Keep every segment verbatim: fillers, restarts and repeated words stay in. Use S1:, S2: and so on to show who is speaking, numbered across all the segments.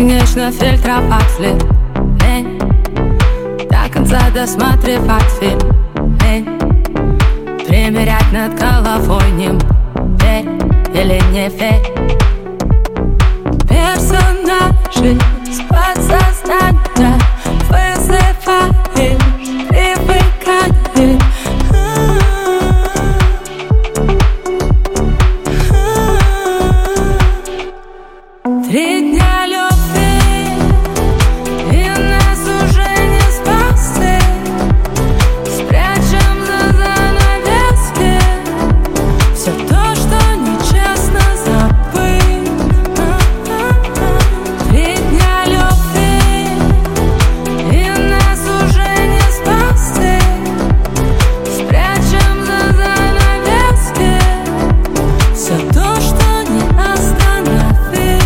S1: Бесконечно фильтровать след. Лень до конца досматривать фильм. Лень примерять над головой ним. Верь или не верь. Персонажи с подсознания вызываешь привыкание. Три дня любви, и нас уже не спасти. Спрячем за занавески все то, что нечестно забыть. Три дня любви, и нас уже не спасти. Спрячем за занавески все то, что не остановить.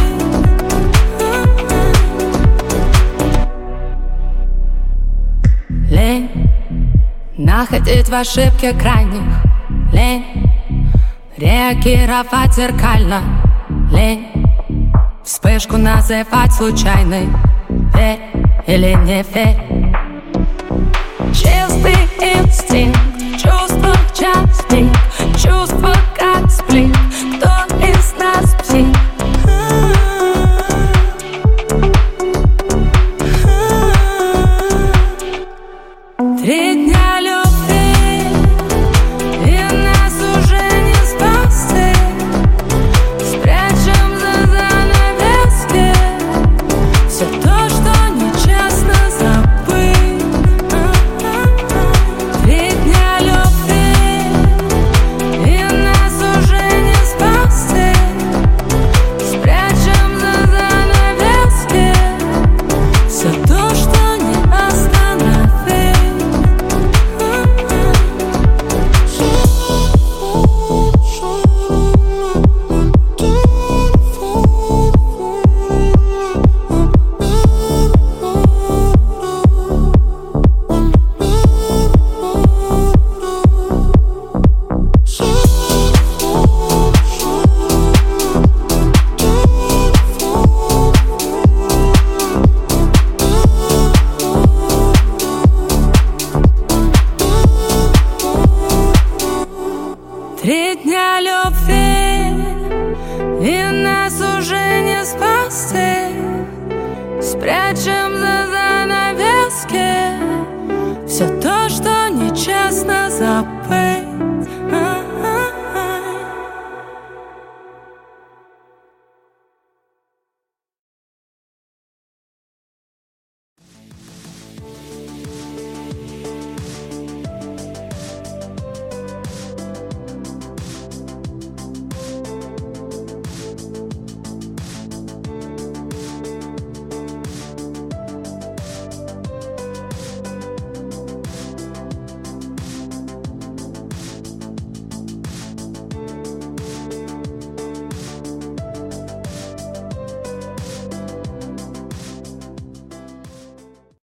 S1: Лень находить в ошибке крайних. Лень реагировать зеркально. Лень вспышку называть случайной. Верь или не верь. Чистый инстинкт, чувства частник, чувства